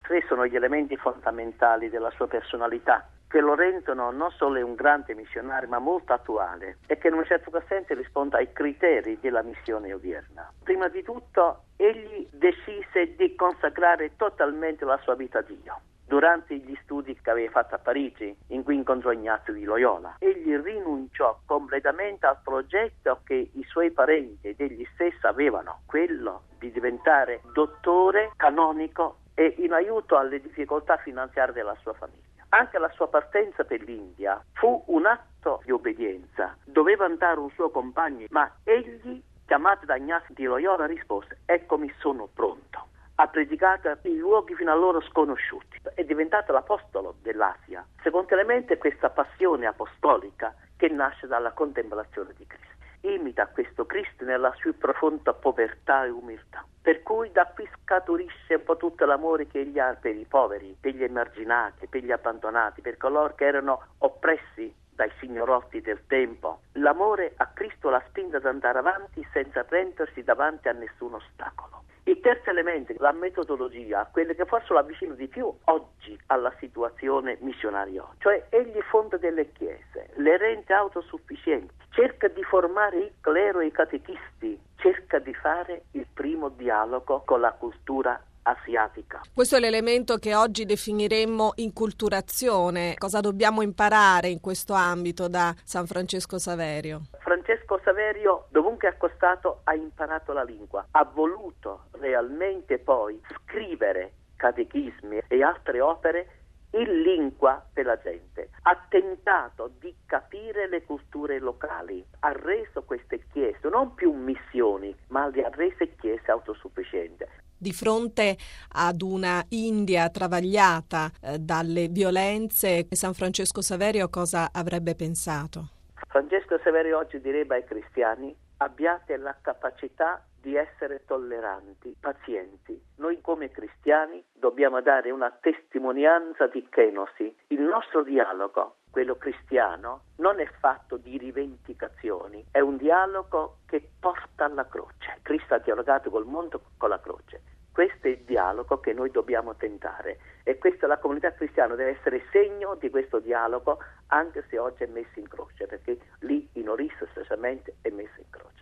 Tre sono gli elementi fondamentali della sua personalità, che lo rendono non solo un grande missionario, ma molto attuale e che in un certo senso risponde ai criteri della missione odierna. Prima di tutto, egli decise di consacrare totalmente la sua vita a Dio. Durante gli studi che aveva fatto a Parigi, in cui incontrò Ignazio di Loyola, egli rinunciò completamente al progetto che i suoi parenti ed egli stesso avevano, quello di diventare dottore canonico e in aiuto alle difficoltà finanziarie della sua famiglia. Anche la sua partenza per l'India fu un atto di obbedienza. Doveva andare un suo compagno, ma egli, chiamato da Ignazio di Loyola, rispose: eccomi, sono pronto. Ha predicato in luoghi fino allora sconosciuti. È diventato l'apostolo dell'Asia. Secondo elemento è questa passione apostolica che nasce dalla contemplazione di Cristo. Imita questo Cristo nella sua profonda povertà e umiltà. Per cui da qui scaturisce un po' tutto l'amore che egli ha per i poveri, per gli emarginati, per gli abbandonati, per coloro che erano oppressi dai signorotti del tempo. L'amore a Cristo l'ha spinta ad andare avanti senza rendersi davanti a nessun ostacolo. Il terzo elemento, la metodologia, quello che forse lo avvicina di più oggi alla situazione missionaria, cioè egli fonda delle chiese, le rende autosufficienti, cerca di formare il clero e i catechisti, cerca di fare il primo dialogo con la cultura asiatica. Questo è l'elemento che oggi definiremmo inculturazione. Cosa dobbiamo imparare in questo ambito da San Francesco Saverio? Francesco Saverio, dovunque è accostato, ha imparato la lingua, ha voluto realmente poi scrivere catechismi e altre opere in lingua per la gente, ha tentato di capire le culture locali, ha reso queste chiese non più missioni, ma le ha rese chiese autosufficienti. Di fronte ad una India travagliata dalle violenze, San Francesco Saverio cosa avrebbe pensato? Francesco Saverio oggi direbbe ai cristiani: abbiate la capacità di essere tolleranti, pazienti. Noi come cristiani dobbiamo dare una testimonianza di kenosi. Il nostro dialogo, quello cristiano, non è fatto di rivendicazioni, è un dialogo che porta alla croce. Cristo ha dialogato col mondo con la croce. Questo è il dialogo che noi dobbiamo tentare e questa la comunità cristiana deve essere segno di questo dialogo, anche se oggi è messo in croce, perché lì in Orissa specialmente è messo in croce.